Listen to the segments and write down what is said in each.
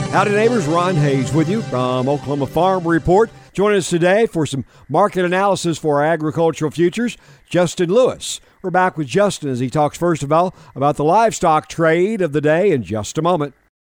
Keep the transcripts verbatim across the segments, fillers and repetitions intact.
Howdy neighbors, Ron Hayes with you from Oklahoma Farm Report. Joining us today for some market analysis for our agricultural futures, Justin Lewis. We're back with Justin as he talks first of all about the livestock trade of the day in just a moment.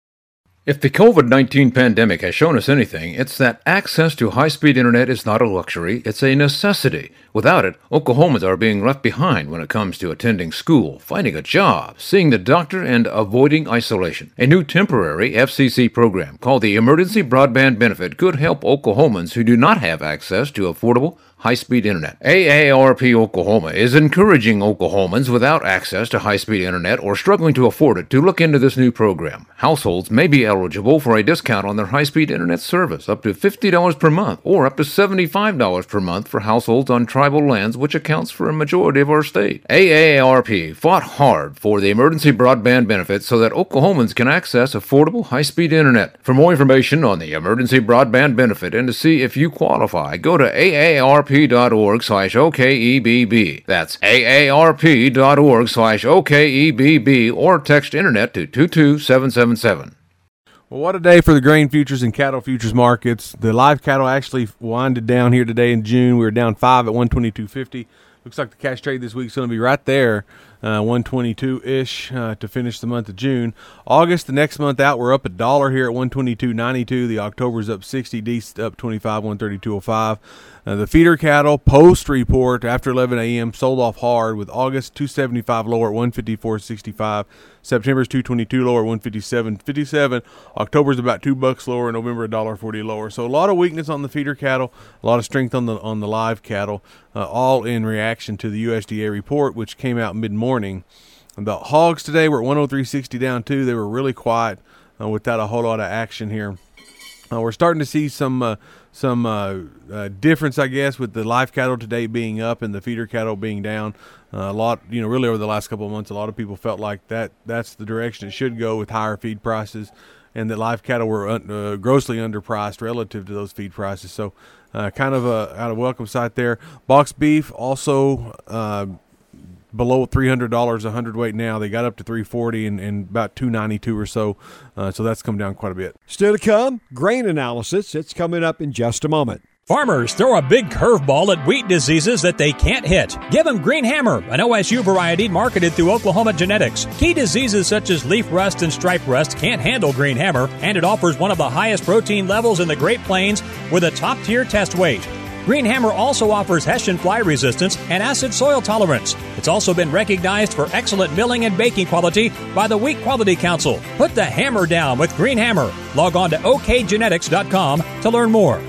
If the covid nineteen pandemic has shown us anything, it's that access to high-speed internet is not a luxury, it's a necessity. Without it, Oklahomans are being left behind when it comes to attending school, finding a job, seeing the doctor, and avoiding isolation. A new temporary F C C program called the Emergency Broadband Benefit could help Oklahomans who do not have access to affordable, high-speed internet. A A R P Oklahoma is encouraging Oklahomans without access to high-speed internet or struggling to afford it to look into this new program. Households may be eligible for a discount on their high-speed internet service, up to fifty dollars per month, or up to seventy-five dollars per month for households on tribal lands, which accounts for a majority of our state. A A R P fought hard for the emergency broadband benefit so that Oklahomans can access affordable, high-speed internet. For more information on the emergency broadband benefit and to see if you qualify, go to A A R P dot org slash O K E B B. That's A A R P dot org slash O K E B B or text internet to two two seven seven seven. Well, what a day for the grain futures and cattle futures markets. The live cattle actually winded down here today in June. We were down five at one twenty-two fifty. Looks like the cash trade this week is going to be right there, uh, one twenty-two-ish uh, to finish the month of June. August, the next month out, we're up a dollar here at one twenty-two ninety-two. The October's up sixty, Dec up twenty-five, one thirty-two oh five. Uh, the feeder cattle post-report after eleven a.m. sold off hard with August two seventy-five lower at one fifty-four sixty-five. September's two twenty-two lower at one fifty-seven fifty-seven. October's about two bucks lower. November a dollar forty lower. So a lot of weakness on the feeder cattle, a lot of strength on the on the live cattle, uh, all in reaction to the U S D A report, which came out mid-morning. The hogs today were at one oh three sixty down two. They were really quiet uh, without a whole lot of action here. Uh, we're starting to see some uh, some uh, uh, difference, I guess, with the live cattle today being up and the feeder cattle being down. Uh, a lot, you know, really over the last couple of months, a lot of people felt like that that's the direction it should go with higher feed prices, and that live cattle were un- uh, grossly underpriced relative to those feed prices. So uh, kind of a, out of welcome sight there. Box beef also uh, below three hundred dollars a hundredweight now. They got up to three forty and, and about two ninety-two or so. Uh, so that's come down quite a bit. Still to come, grain analysis. It's coming up in just a moment. Farmers throw a big curveball at wheat diseases that they can't hit. Give them Green Hammer, an O S U variety marketed through Oklahoma Genetics. Key diseases such as leaf rust and stripe rust can't handle Green Hammer, and it offers one of the highest protein levels in the Great Plains with a top-tier test weight. Green Hammer also offers Hessian fly resistance and acid soil tolerance. It's also been recognized for excellent milling and baking quality by the Wheat Quality Council. Put the hammer down with Green Hammer. Log on to O K genetics dot com to learn more.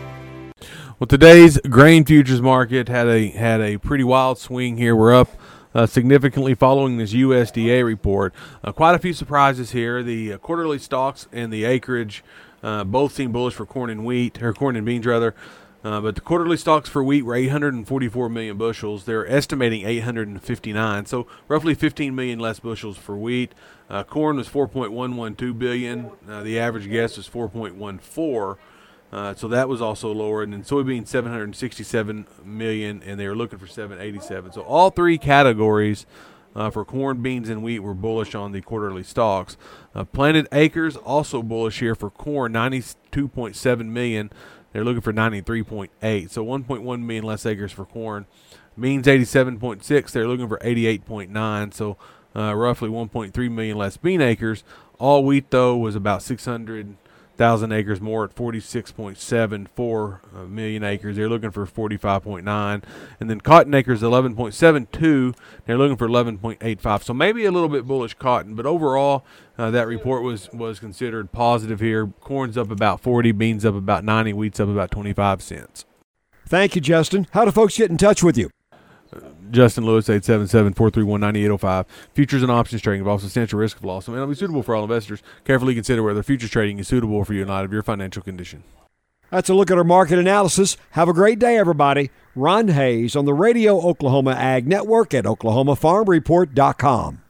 Well, today's grain futures market had a had a pretty wild swing here. We're up uh, significantly following this U S D A report. Uh, quite a few surprises here. The uh, quarterly stocks and the acreage uh, both seem bullish for corn and wheat, or corn and beans rather. Uh, but the quarterly stocks for wheat were eight hundred forty-four million bushels. They're estimating eight hundred fifty-nine, so roughly fifteen million less bushels for wheat. Uh, corn was four point one one two billion. Uh, the average guess was four point one four. Uh, so that was also lower. And then soybeans, seven hundred sixty-seven million, and they were looking for seven eighty-seven. So all three categories uh, for corn, beans, and wheat were bullish on the quarterly stocks. Uh, planted acres also bullish here for corn, ninety-two point seven million. They're looking for ninety-three point eight. So one point one million less acres for corn. Beans, eighty-seven point six. They're looking for eighty-eight point nine. So uh, roughly one point three million less bean acres. All wheat, though, was about six hundred thousand acres more at forty-six point seven four uh, million acres. They're looking for forty-five point nine. And then cotton acres, eleven point seven two. They're looking for eleven point eight five. So maybe a little bit bullish cotton, but overall uh, that report was, was considered positive here. Corn's up about forty, beans up about ninety, wheat's up about twenty-five cents. Thank you, Justin. How do folks get in touch with you? Justin Lewis, eight seven seven, four three one, nine eight zero five. Futures and options trading involves substantial risk of loss and may not be suitable for all investors. Carefully consider whether futures trading is suitable for you in light of your financial condition. That's a look at our market analysis. Have a great day, everybody. Ron Hayes on the Radio Oklahoma Ag Network at oklahoma farm report dot com.